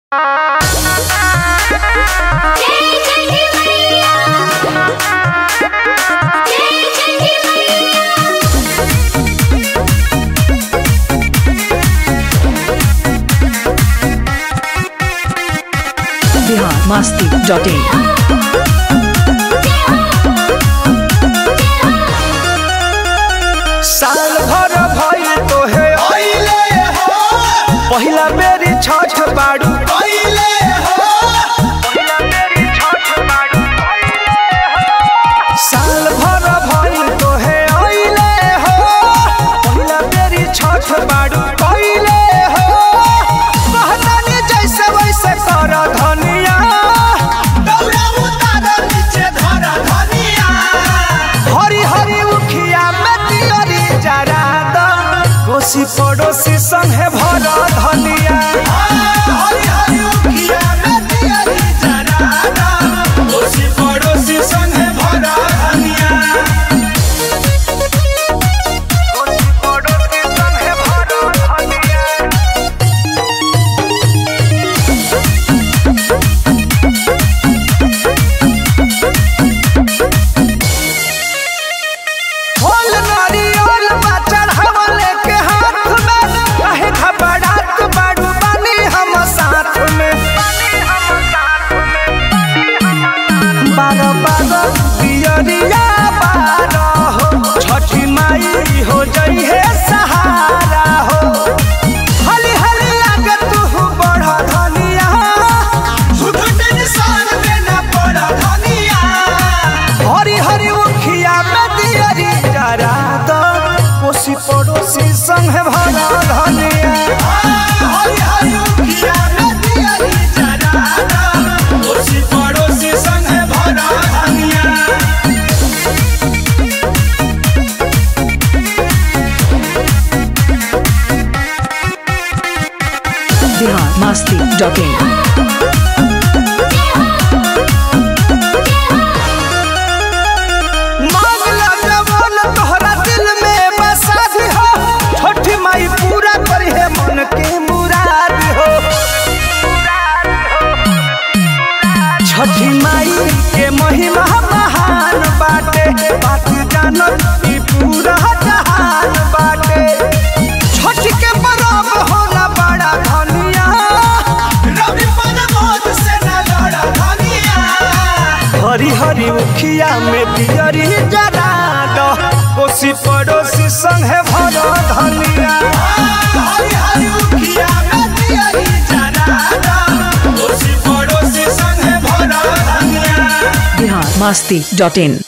biharmasti.in साल भर भइल तोहे अइले हो पहिला बेरी छठ बाड़ू अइले हो पहिला बेरी छठ बाड़ू अइले हो साल भर भइल तोहे अइले हो पहिला बेरी छठ बाड़ू अइले हो कहतानी जैसे वैसे कर धनिया दौड़ा उतार नीचे धर धनिया हरी हरी उखिया में कोसी पड़ोसी संगे भर धनिया हरी हरी उखिया में दियरी जरा कोसी पड़ोसी संगे भर धनिया कोसी पड़ोसी संगे भर धनिया फल नारियल बचड़ हमले के हाथ में काहे घबरात बाड़ू बानी हम साथ में बारह बारह पियरिया बारह हो छठी माई हो जई है सहारा हो हली हली आगे तू बढ़ धनिया घुटन सान में न पड़ धनिया हरी हरी उखिया में दियरी जरा दो कोसी पड़ोसी संग भरा धनिया हरी हरी उखिया में दियरी जरा दो कोसी पड़ोसी संग भरा धनिया biharmasti.in मांगला जवान तोहरा दिल में बसा दी हो छठी माई पूरा करी है मन के मुराद हो छठी माई के महिमा महान बाटे बात जानत ई पूरा जहान बाटे छठी के परब होला बड़ा धनिया रवि पर मौत से न लड़ा धनिया हरी हरी उखिया में दियरी जरा दो कोसी पड़ोसी संगे भर धनिया हरी हरी उखिया में दियरी जरा दो कोसी पड़ोसी संगे भर धनिया biharmasti.in